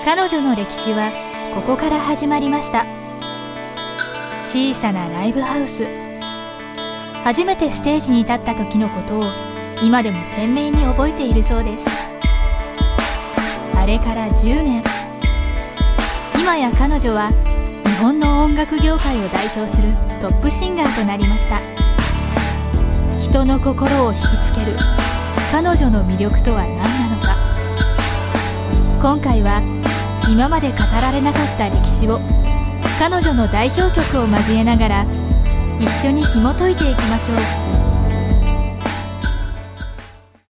彼女の歴史はここから始まりました。小さなライブハウス。初めてステージに立った時のことを今でも鮮明に覚えているそうです。あれから10年。今や彼女は日本の音楽業界を代表するトップシンガーとなりました。人の心を引きつける彼女の魅力とは何なのか。今回は今まで語られなかった歴史を彼女の代表曲を交えながら一緒に紐解いていきましょう。